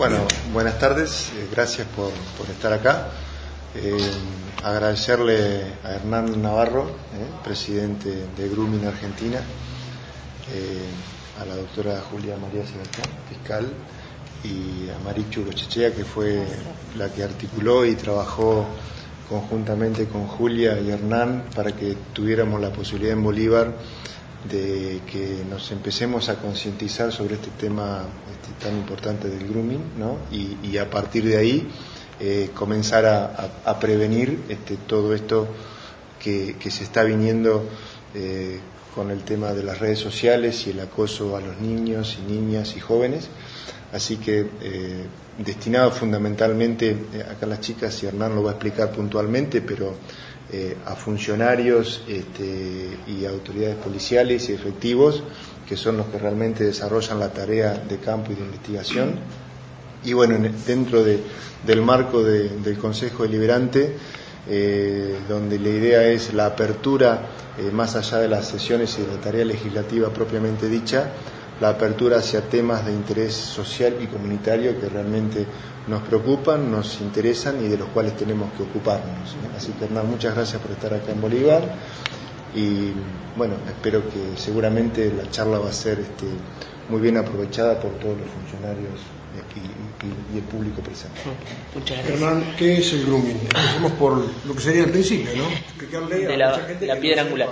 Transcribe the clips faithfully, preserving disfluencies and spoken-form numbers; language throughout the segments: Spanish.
Bueno, buenas tardes, eh, gracias por, por estar acá. Eh, agradecerle a Hernán Navarro, eh, presidente de Grooming Argentina, eh, a la doctora Julia María Sebastián, fiscal, y a Marichu Gochechea, que fue la que articuló y trabajó conjuntamente con Julia y Hernán para que tuviéramos la posibilidad en Bolívar de que nos empecemos a concientizar sobre este tema este, tan importante del grooming, ¿no? y, y a partir de ahí eh, comenzar a, a, a prevenir este, todo esto que, que se está viniendo eh, con el tema de las redes sociales y el acoso a los niños y niñas y jóvenes. Así que eh, destinado fundamentalmente, eh, acá las chicas y Hernán lo va a explicar puntualmente, pero eh, a funcionarios este, y autoridades policiales y efectivos, que son los que realmente desarrollan la tarea de campo y de investigación. Y bueno, dentro de, del marco de, del Consejo Deliberante, eh, donde la idea es la apertura, eh, más allá de las sesiones y de la tarea legislativa propiamente dicha, la apertura hacia temas de interés social y comunitario que realmente nos preocupan, nos interesan y de los cuales tenemos que ocuparnos. Así que, Hernán, muchas gracias por estar acá en Bolívar y bueno, espero que seguramente la charla va a ser este, muy bien aprovechada por todos los funcionarios y, y, y el público presente. Muchas gracias. Hernán, ¿qué es el grooming? Empecemos por lo que sería el principio, ¿no? Que de la, la piedra angular.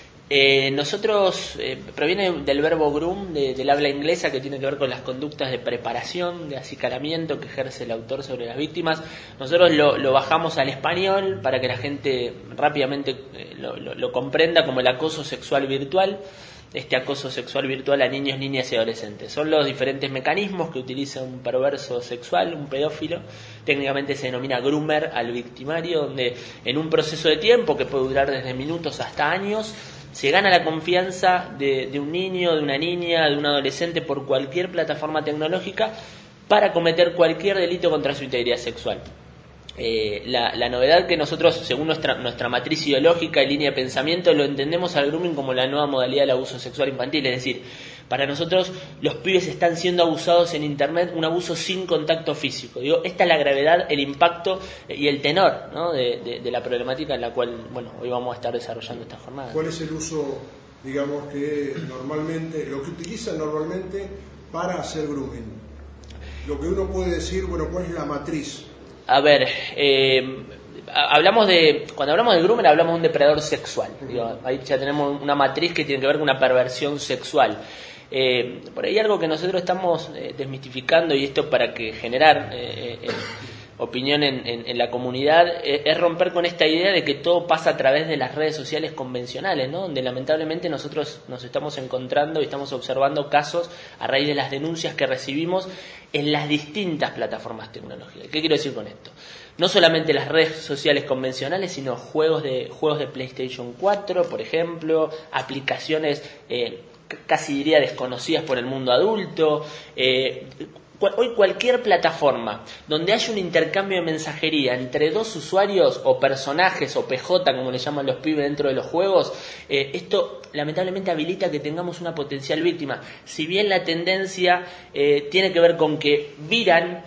Eh, nosotros, eh, proviene del verbo groom, de, del habla inglesa, que tiene que ver con las conductas de preparación, de acicalamiento que ejerce el autor sobre las víctimas. Nosotros lo, lo bajamos al español para que la gente rápidamente eh, lo, lo, lo comprenda como el acoso sexual virtual. Este acoso sexual virtual a niños, niñas y adolescentes. Son los diferentes mecanismos que utiliza un perverso sexual, un pedófilo. Técnicamente se denomina groomer al victimario, donde en un proceso de tiempo que puede durar desde minutos hasta años, se gana la confianza de, de un niño, de una niña, de un adolescente por cualquier plataforma tecnológica para cometer cualquier delito contra su integridad sexual. Eh, la, la novedad que nosotros, según nuestra, nuestra matriz ideológica y línea de pensamiento, lo entendemos al grooming como la nueva modalidad del abuso sexual infantil. Es decir, para nosotros los pibes están siendo abusados en internet, un abuso sin contacto físico. Digo, esta es la gravedad, el impacto y el tenor, ¿no? de, de, de la problemática en la cual, bueno, hoy vamos a estar desarrollando esta jornada. ¿Cuál es el uso, digamos, que normalmente, lo que utilizan normalmente para hacer grooming? Lo que uno puede decir, bueno, ¿cuál es la matriz? A ver, eh, hablamos de, cuando hablamos de groomer hablamos de un depredador sexual. Digo, ahí ya tenemos una matriz que tiene que ver con una perversión sexual. Eh, por ahí algo que nosotros estamos eh, desmistificando, y esto para que generar eh, eh, opinión en, en, en la comunidad, eh, es romper con esta idea de que todo pasa a través de las redes sociales convencionales, ¿no? Donde lamentablemente nosotros nos estamos encontrando y estamos observando casos a raíz de las denuncias que recibimos en las distintas plataformas tecnológicas. ¿Qué quiero decir con esto? No solamente las redes sociales convencionales, sino juegos de juegos de PlayStation cuatro, por ejemplo, aplicaciones eh, casi diría desconocidas por el mundo adulto. Eh, Hoy cualquier plataforma donde haya un intercambio de mensajería entre dos usuarios o personajes o P J, como le llaman los pibes dentro de los juegos, eh, esto lamentablemente habilita que tengamos una potencial víctima. Si bien la tendencia eh, tiene que ver con que viran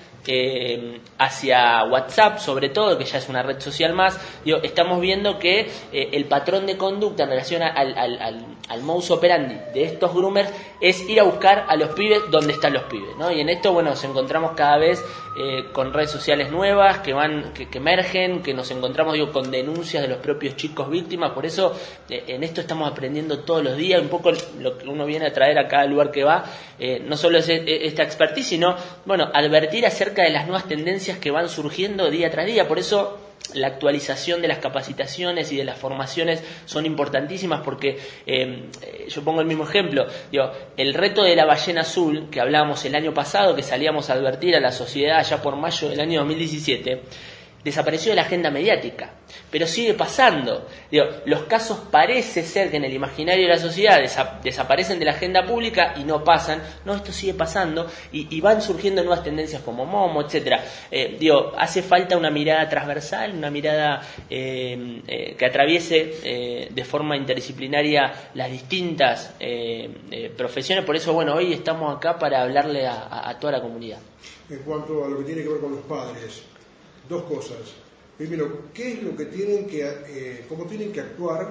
eh, hacia WhatsApp, sobre todo, que ya es una red social más, digo, estamos viendo que eh, el patrón de conducta en relación al, al, al, al modus operandi de estos groomers es ir a buscar a los pibes donde están los pibes, ¿no? Y en esto, bueno, nos encontramos cada vez eh, con redes sociales nuevas que van, que, que emergen, que nos encontramos, digo, con denuncias de los propios chicos víctimas. Por eso eh, en esto estamos aprendiendo todos los días, un poco lo que uno viene a traer a cada lugar que va, eh, no solo es esta expertise, sino, bueno, advertir acerca de las nuevas tendencias que van surgiendo día tras día. Por eso la actualización de las capacitaciones y de las formaciones son importantísimas, porque eh, yo pongo el mismo ejemplo, digo, el reto de la ballena azul que hablábamos el año pasado, que salíamos a advertir a la sociedad ya por mayo del año dos mil diecisiete, desapareció de la agenda mediática, pero sigue pasando. Digo, los casos parece ser que en el imaginario de la sociedad desa- desaparecen de la agenda pública y no pasan. No, esto sigue pasando y, y van surgiendo nuevas tendencias como Momo, etcétera. Eh, digo, hace falta una mirada transversal, una mirada eh, eh, que atraviese eh, de forma interdisciplinaria las distintas eh, eh, profesiones. Por eso, bueno, hoy estamos acá para hablarle a, a, a toda la comunidad. en cuanto a lo que tiene que ver con los padres. Dos cosas. Primero, ¿qué es lo que tienen que, eh, cómo tienen que actuar,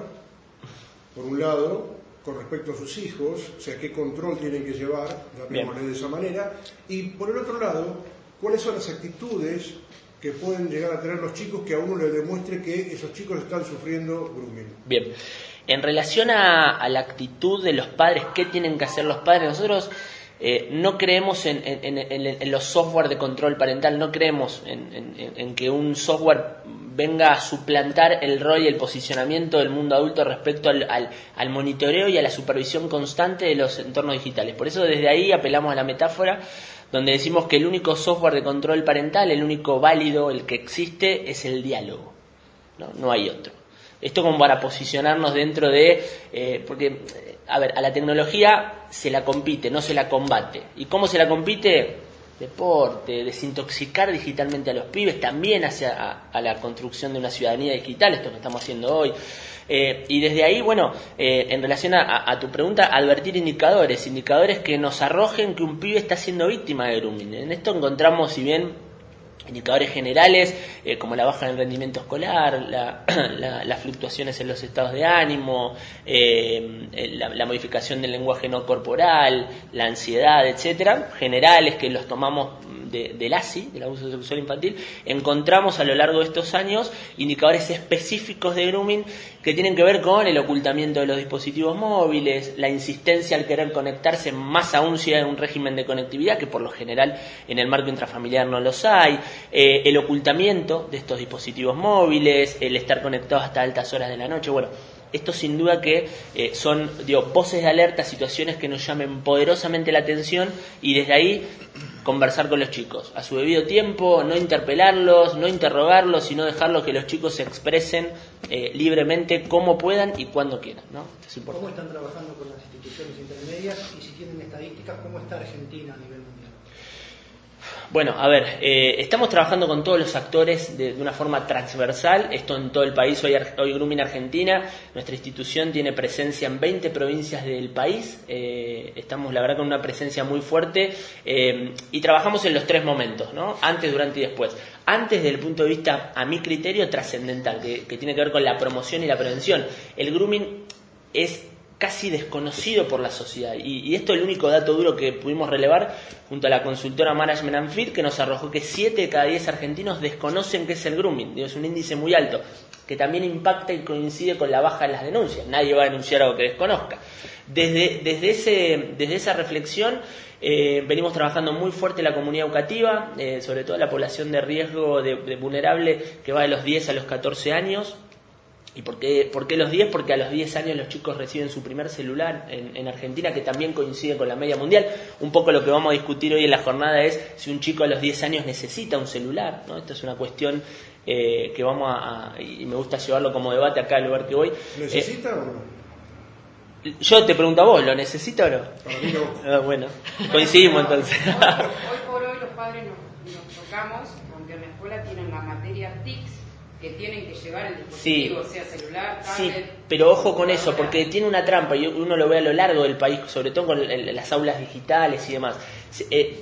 por un lado, con respecto a sus hijos, o sea, qué control tienen que llevar, llamémosle de esa manera, y por el otro lado, cuáles son las actitudes que pueden llegar a tener los chicos que a uno le demuestre que esos chicos están sufriendo grooming? Bien, en relación a, a la actitud de los padres, ¿qué tienen que hacer los padres? Nosotros eh, no creemos en, en, en, en los software de control parental, no creemos en, en, en que un software venga a suplantar el rol y el posicionamiento del mundo adulto respecto al, al, al monitoreo y a la supervisión constante de los entornos digitales. Por eso desde ahí apelamos a la metáfora donde decimos que el único software de control parental, el único válido, el que existe, es el diálogo. No, no hay otro. Esto como para posicionarnos dentro de... Eh, porque, a ver, a la tecnología se la compite, no se la combate. ¿Y cómo se la compite? Deporte, desintoxicar digitalmente a los pibes, también hacia a, a la construcción de una ciudadanía digital, esto que estamos haciendo hoy. Eh, y desde ahí, bueno, eh, en relación a, a tu pregunta, advertir indicadores, indicadores que nos arrojen que un pibe está siendo víctima de grooming. En esto encontramos, si bien indicadores generales, eh, como la baja en el rendimiento escolar, la, la, las fluctuaciones en los estados de ánimo, eh, la, la modificación del lenguaje no corporal, la ansiedad, etcétera, generales que los tomamos de, del A S I, del abuso sexual infantil, encontramos a lo largo de estos años indicadores específicos de grooming que tienen que ver con el ocultamiento de los dispositivos móviles, la insistencia al querer conectarse, más aún si hay un régimen de conectividad, que por lo general en el marco intrafamiliar no los hay, eh, el ocultamiento de estos dispositivos móviles, el estar conectados hasta altas horas de la noche. Bueno, esto sin duda que eh, son, digo, voces de alerta, situaciones que nos llamen poderosamente la atención y desde ahí conversar con los chicos a su debido tiempo, no interpelarlos, no interrogarlos, sino dejarlos que los chicos se expresen eh, libremente como puedan y cuando quieran, ¿no? Es importante. ¿Cómo están trabajando con las instituciones intermedias y si tienen estadísticas, cómo está Argentina a nivel mundial? Bueno, a ver, eh, estamos trabajando con todos los actores de, de una forma transversal, esto en todo el país. Hoy, hoy Grooming Argentina, nuestra institución tiene presencia en veinte provincias del país, eh, estamos la verdad con una presencia muy fuerte eh, y trabajamos en los tres momentos, ¿no? Antes, durante y después. Antes, desde el punto de vista, a mi criterio, trascendental, que, que tiene que ver con la promoción y la prevención. El grooming es casi desconocido por la sociedad. Y, y esto es el único dato duro que pudimos relevar junto a la consultora Management and Fit, que nos arrojó que siete de cada diez argentinos desconocen qué es el grooming. Digo, es un índice muy alto, que también impacta y coincide con la baja en las denuncias. Nadie va a denunciar algo que desconozca. Desde, desde, ese, desde esa reflexión eh, venimos trabajando muy fuerte la comunidad educativa, eh, sobre todo la población de riesgo de, de vulnerable, que va de los diez a los catorce años. ¿Y por qué, por qué los diez? Porque a los diez años los chicos reciben su primer celular en, en Argentina, que también coincide con la media mundial. Un poco lo que vamos a discutir hoy en la jornada es si un chico a los diez años necesita un celular, ¿no? Esto es una cuestión eh, que vamos a, a... y me gusta llevarlo como debate acá al lugar que voy. ¿Necesita eh, o no? Yo te pregunto a vos, ¿lo necesita o no? Para mí no. Ah, bueno, coincidimos entonces. Hoy por hoy los padres nos, nos tocamos, aunque en la escuela tienen la materia T I C S, que tienen que llevar el dispositivo, sí, sea celular, tablet. Sí, pero ojo con eso, porque tiene una trampa y uno lo ve a lo largo del país, sobre todo con el, las aulas digitales y demás. Eh,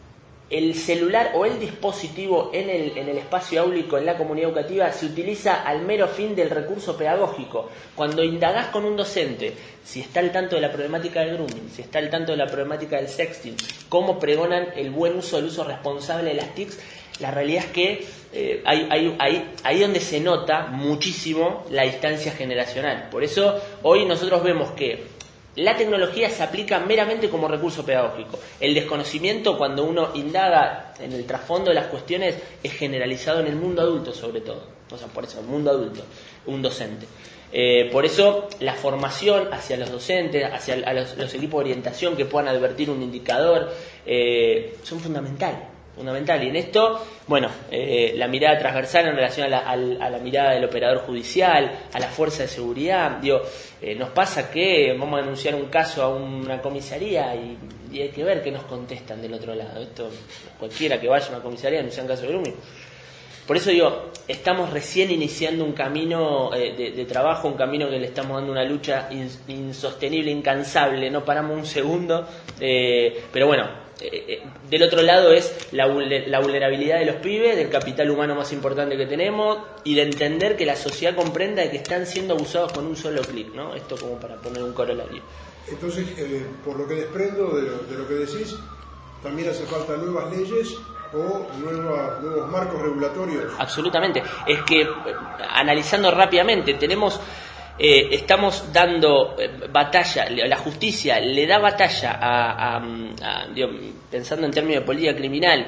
el celular o el dispositivo en el, en el espacio áulico, en la comunidad educativa, se utiliza al mero fin del recurso pedagógico. Cuando indagás con un docente si está al tanto de la problemática del grooming, si está al tanto de la problemática del sexting, cómo pregonan el buen uso, el uso responsable de las T I C S, la realidad es que eh, hay, hay, hay, ahí donde se nota muchísimo la distancia generacional. Por eso hoy nosotros vemos que la tecnología se aplica meramente como recurso pedagógico. El desconocimiento, cuando uno indaga en el trasfondo de las cuestiones, es generalizado en el mundo adulto sobre todo. O sea, por eso, el mundo adulto, un docente. Eh, por eso la formación hacia los docentes, hacia a los, los equipos de orientación que puedan advertir un indicador, eh, son fundamentales. fundamental. Y en esto, bueno, eh, la mirada transversal en relación a la, a, a la mirada del operador judicial, a la fuerza de seguridad. Digo, eh, nos pasa que vamos a denunciar un caso a una comisaría y, y hay que ver qué nos contestan del otro lado. Esto, cualquiera que vaya a una comisaría denuncia un caso de grooming. Por eso digo, estamos recién iniciando un camino eh, de, de trabajo, un camino que le estamos dando una lucha ins, insostenible, incansable, no paramos un segundo, eh, pero bueno, eh, del otro lado es la, la vulnerabilidad de los pibes, del capital humano más importante que tenemos, y de entender que la sociedad comprenda que están siendo abusados con un solo clic, ¿no? Esto como para poner un corolario. Entonces, eh, por lo que desprendo de lo, de lo que decís, también hace falta nuevas leyes o nueva, nuevos marcos regulatorios. Absolutamente. Es que, eh, analizando rápidamente, tenemos... Eh, estamos dando eh, batalla, la justicia le da batalla a, a, a digo, pensando en términos de política criminal,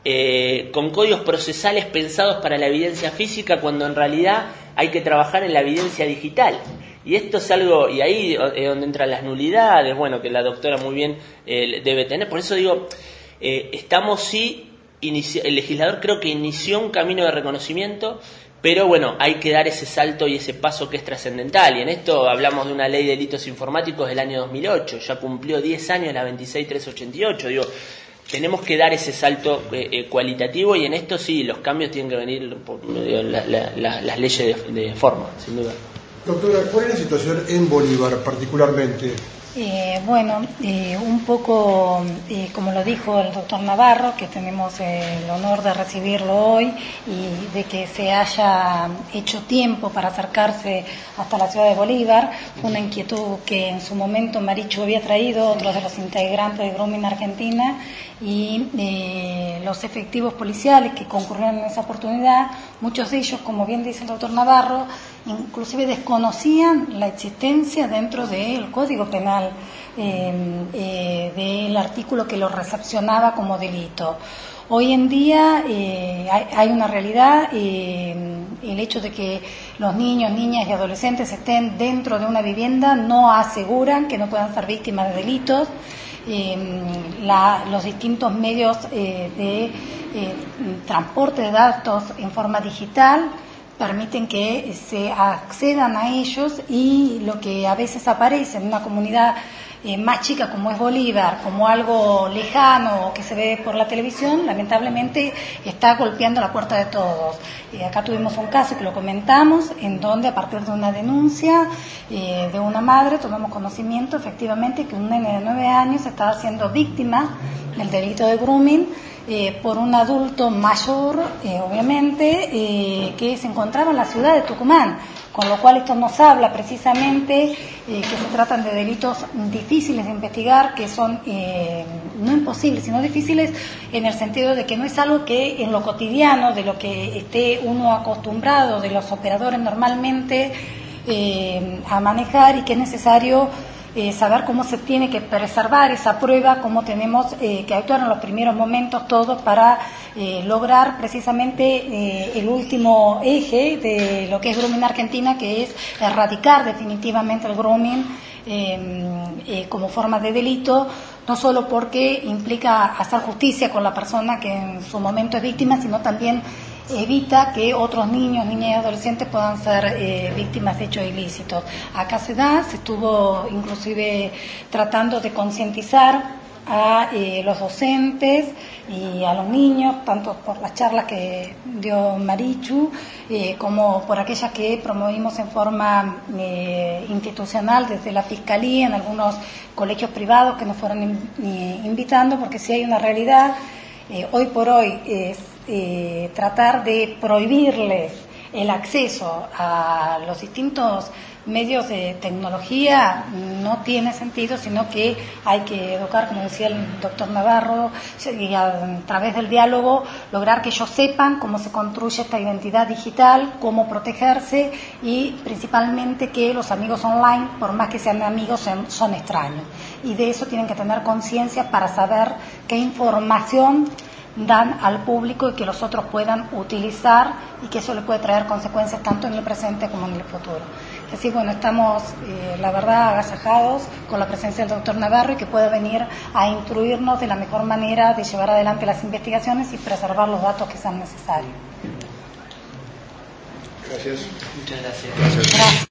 eh, con códigos procesales pensados para la evidencia física, cuando en realidad hay que trabajar en la evidencia digital. Y esto es algo, y ahí es donde entran las nulidades, bueno, que la doctora muy bien eh, debe tener. Por eso digo, eh, estamos sí, inici- el legislador creo que inició un camino de reconocimiento, pero bueno, hay que dar ese salto y ese paso que es trascendental. Y en esto hablamos de una ley de delitos informáticos del año dos mil ocho, ya cumplió diez años la veintiséis mil trescientos ochenta y ocho. Digo, tenemos que dar ese salto eh, eh, cualitativo, y en esto sí, los cambios tienen que venir por medio de la, la, la, las leyes de, de forma, sin duda. Doctora, ¿cuál es la situación en Bolívar particularmente? Eh, bueno, eh, un poco eh, como lo dijo el doctor Navarro, que tenemos eh, el honor de recibirlo hoy y de que se haya hecho tiempo para acercarse hasta la ciudad de Bolívar, una inquietud que en su momento Marichu había traído, otros de los integrantes de Grooming Argentina, y eh, los efectivos policiales que concurrieron en esa oportunidad, muchos de ellos, como bien dice el doctor Navarro, inclusive desconocían la existencia dentro del Código Penal eh, eh, del artículo que lo recepcionaba como delito. Hoy en día eh, hay, hay una realidad, eh, el hecho de que los niños, niñas y adolescentes estén dentro de una vivienda no aseguran que no puedan ser víctimas de delitos. Eh, la, los distintos medios eh, de eh, transporte de datos en forma digital permiten que se accedan a ellos, y lo que a veces aparece en una comunidad eh, más chica como es Bolívar, como algo lejano que se ve por la televisión, lamentablemente está golpeando la puerta de todos. Eh, acá tuvimos un caso que lo comentamos, en donde a partir de una denuncia eh, de una madre tomamos conocimiento efectivamente que un nene de nueve años estaba siendo víctima del delito de grooming Eh, por un adulto mayor, eh, obviamente, eh, que se encontraba en la ciudad de Tucumán, con lo cual esto nos habla precisamente eh, que se tratan de delitos difíciles de investigar, que son eh, no imposibles, sino difíciles en el sentido de que no es algo que en lo cotidiano, de lo que esté uno acostumbrado, de los operadores normalmente eh, a manejar, y que es necesario Eh, saber cómo se tiene que preservar esa prueba, cómo tenemos eh, que actuar en los primeros momentos todos para eh, lograr precisamente eh, el último eje de lo que es Grooming Argentina, que es erradicar definitivamente el grooming eh, eh, como forma de delito, no solo porque implica hacer justicia con la persona que en su momento es víctima, sino también evita que otros niños, niñas y adolescentes puedan ser eh, víctimas de hechos ilícitos. Acá se da, se estuvo inclusive tratando de concientizar a eh, los docentes y a los niños, tanto por las charlas que dio Marichu, eh, como por aquellas que promovimos en forma eh, institucional desde la Fiscalía, en algunos colegios privados que nos fueron in, eh, invitando, porque si hay una realidad, eh, hoy por hoy es Eh, tratar de prohibirles el acceso a los distintos medios de tecnología no tiene sentido, sino que hay que educar, como decía el doctor Navarro, y a, a través del diálogo lograr que ellos sepan cómo se construye esta identidad digital, cómo protegerse, y principalmente que los amigos online, por más que sean amigos, son, son extraños, y de eso tienen que tener conciencia para saber qué información dan al público y que los otros puedan utilizar, y que eso le puede traer consecuencias tanto en el presente como en el futuro. Así, bueno, estamos, eh, la verdad, agasajados con la presencia del doctor Navarro, y que pueda venir a instruirnos de la mejor manera de llevar adelante las investigaciones y preservar los datos que sean necesarios. Gracias. Muchas gracias. Gracias. Gracias.